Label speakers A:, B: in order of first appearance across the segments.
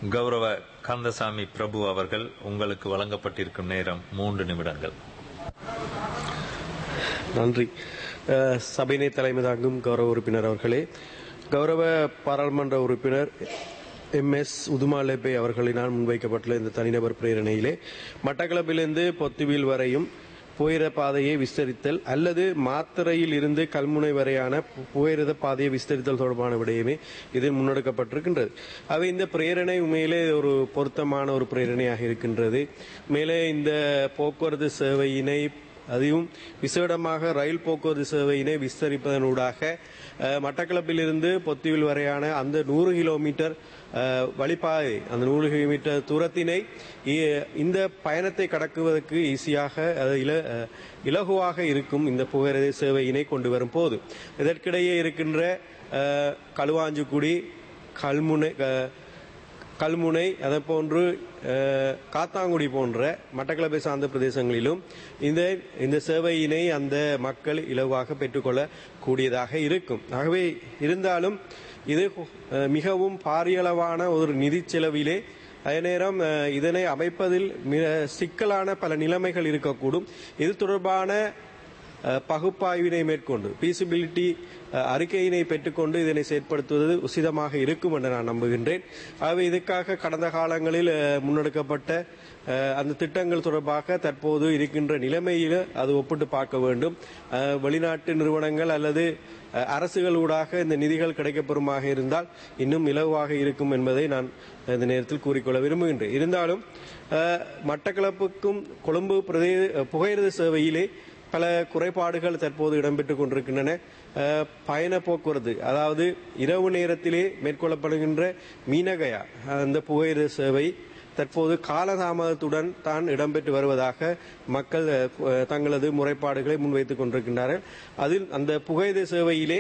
A: கௌரவ கந்தசாமி பிரபு அவர்கள், உங்களுக்கு வழங்கப்பட்டிருக்கும் நேரம் 3 நிமிடங்கள்.
B: நன்றி. சபையினை தலைமை தாங்கும் கௌரவ உறுப்பினர் அவர்களே, கௌரவ பாராளுமன்ற உறுப்பினர் MS உதுமாலெப்பே அவர்களினால் முன்வைக்கப்பட்டுள்ள இந்த தனிநபர் பிரேரணையிலே மட்டக்களப்பிலிருந்து பொத்துவில் வரையும் புகையிரத பாதையை விஸ்தரித்தல் அல்லது மாத்தறையில் இருந்து கல்முனை வரையான புகையிரத பாதையை விஸ்தரித்தல் தொடர்பான விடயமே இதில் முன்னெடுக்கப்பட்டிருக்கின்றது. அவை இந்த பிரேரணை உண்மையிலே ஒரு பொருத்தமான ஒரு பிரேரணையாக இருக்கின்றது. மேலே இந்த போக்குவரத்து சேவையினை, அதுவும் விசேடமாக ரயில் போக்குவரத்து சேவையினை விஸ்தரிப்பதனூடாக மட்டக்களப்பிலிருந்து பொத்துவில் வரையான அந்த 100 கிலோமீட்டர் வழிபாதை, அந்த 100 கிலோமீட்டர் தூரத்தினை இந்த பயணத்தை கடக்குவதற்கு ஈஸியாக இலகுவாக இருக்கும் இந்த புகையிரத சேவையினை கொண்டு வரும் போது இதற்கிடையே இருக்கின்ற களுவாஞ்சிக்குடி, கல்முனை, அதை போன்று காத்தாங்குடி போன்ற மட்டக்களப்பை சார்ந்த பிரதேசங்களிலும் இந்த சேவையினை அந்த மக்கள் இலவாக பெற்றுக்கொள்ள கூடியதாக இருக்கும். ஆகவே இருந்தாலும் இது மிகவும் பாரியளவான ஒரு நிதி செலவிலே, அதே நேரம் இதனை அமைப்பதில் சிக்கலான பல நிலைமைகள் இருக்கக்கூடும். இது தொடர்பான பகுப்பாய்வினை மேற்கொண்டு பீசிபிலிட்டி அறிக்கையினை பெற்றுக்கொண்டு இதனை செயற்படுத்துவது உசிதமாக இருக்கும் என்று நான் நம்புகின்றேன். ஆகவே இதுக்காக கடந்த காலங்களில் முன்னெடுக்கப்பட்ட அந்த திட்டங்கள் தொடர்பாக தற்போது இருக்கின்ற நிலைமையில் அது ஒப்பிட்டு பார்க்க வேண்டும். வெளிநாட்டு நிறுவனங்கள் அல்லது அரசுகளூடாக இந்த நிதிகள் கிடைக்கப்பெறுமாக இருந்தால் இன்னும் இலவாக இருக்கும் என்பதை நான் இந்த நேரத்தில் கூறிக்கொள்ள விரும்புகின்றேன். இருந்தாலும் மட்டக்களப்புக்கும் கொழும்பு புகையிரத சேவையிலே பல குறைபாடுகள் தற்போது இடம்பெற்றுக் கொண்டிருக்கின்றன. பயண போக்குவரத்து, அதாவது இரவு நேரத்திலே மேற்கொள்ளப்படுகின்ற மீனகயா அந்த புகையிரத சேவை தற்போது காலதாமதத்துடன் தான் இடம்பெற்று வருவதாக மக்கள் தங்களது முறைப்பாடுகளை முன்வைத்துக் கொண்டிருக்கின்றார்கள். அதில் அந்த புகையிரத சேவையிலே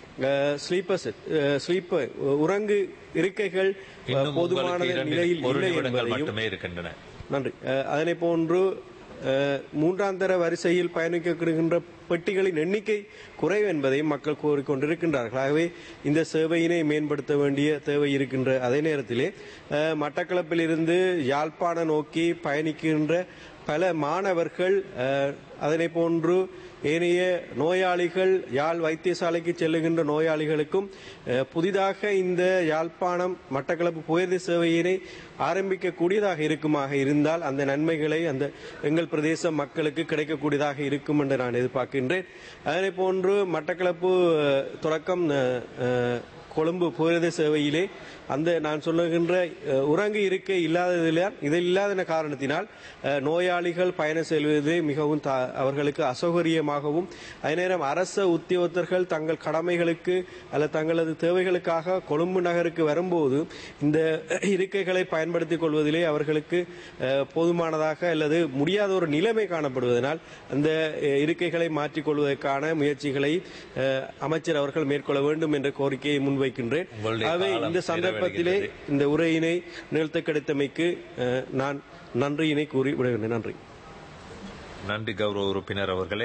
B: ஸ்லீப்பர் உறங்கு இருக்கைகள் போதுமான நிலையில் இல்லை என்பதையும், நன்றி, அதனை போன்று 3ஆம் தர வரிசையில் பயணிக்கின்ற பெட்டிகளின் எண்ணிக்கை குறைவு என்பதையும் மக்கள் கோரிக்கொண்டிருக்கின்றார்கள். ஆகவே இந்த சேவையினை மேம்படுத்த வேண்டிய தேவை இருக்கின்ற அதே நேரத்திலே மட்டக்களப்பில் இருந்து யாழ்ப்பாணம் நோக்கி பயணிக்கின்ற பல மாணவர்கள், அதனை போன்று ஏனைய நோயாளிகள், யாழ் வைத்தியசாலைக்கு செல்லுகின்ற நோயாளிகளுக்கும் புதிதாக இந்த யாழ்ப்பாணம் மட்டக்களப்பு புகையிரத சேவையினை ஆரம்பிக்கக்கூடியதாக இருக்குமாக இருந்தால் அந்த நன்மைகளை அந்த எங்கள் பிரதேச மக்களுக்கு கிடைக்கக்கூடியதாக இருக்கும் என்று நான் எதிர்பார்க்கின்றேன். அதனை போன்று மட்டக்களப்பு தொடக்கம் கொழும்பு புகையிரத சேவையிலே அந்த நான் சொல்லுகின்ற உறங்கு இருக்கை இல்லாத காரணத்தினால் நோயாளிகள் பயணம் செல்வதே மிகவும் அவர்களுக்கு அசௌகரியமாகவும், அதே நேரம் அரச உத்தியோகத்தர்கள் தங்கள் கடமைகளுக்கு அல்லது தங்களது தேவைகளுக்காக கொழும்பு நகருக்கு வரும்போது இந்த இருக்கைகளை பயன்படுத்திக் கொள்வதிலே அவர்களுக்கு போதுமானதாக அல்லது முடியாத ஒரு நிலைமை காணப்படுவதனால் அந்த இருக்கைகளை மாற்றிக் கொள்வதற்கான முயற்சிகளை அமைச்சர் அவர்கள் மேற்கொள்ள வேண்டும் என்ற கோரிக்கையை முன்வைக்கின்றேன். ஆகவே இந்த சந்தர்ப்பத்திலே இந்த உரையினை நிகழ்த்த கிடைத்தமைக்கு நான் நன்றியினை கூறி விடுகின்றேன். நன்றி.
A: நன்றி கௌரவ உறுப்பினர் அவர்களே.